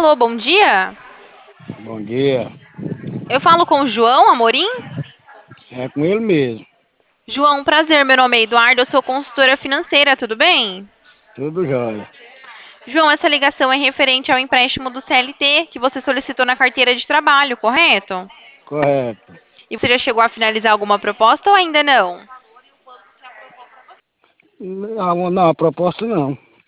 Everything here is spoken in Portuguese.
Alô, bom dia. Bom dia. Eu falo com o João Amorim? É com ele mesmo. João, prazer, meu nome é Eduardo, eu sou consultora financeira, tudo bem? Tudo jóia. João, essa ligação é referente ao empréstimo do CLT que você solicitou na carteira de trabalho, correto? Correto. E você já chegou a finalizar alguma proposta ou ainda não? Não, a proposta não.